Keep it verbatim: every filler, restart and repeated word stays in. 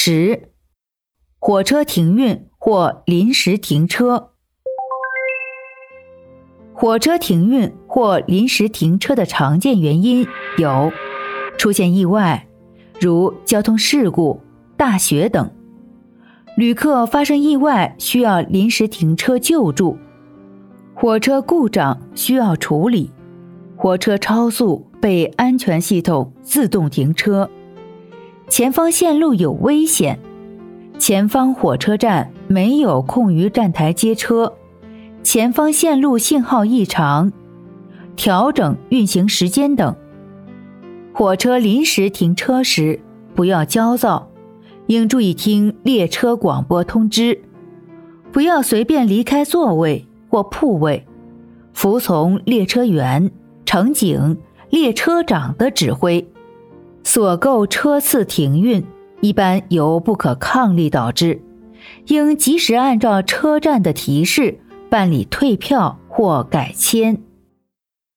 十、火车停运或临时停车。火车停运或临时停车的常见原因有出现意外，如交通事故、大雪等；旅客发生意外需要临时停车救助；火车故障需要处理；火车超速被安全系统自动停车；前方线路有危险；前方火车站没有空余站台接车；前方线路信号异常；调整运行时间等。火车临时停车时不要焦躁，应注意听列车广播通知，不要随便离开座位或铺位，服从列车员、乘警、列车长的指挥。所购车次停运一般由不可抗力导致，应及时按照车站的提示办理退票或改签。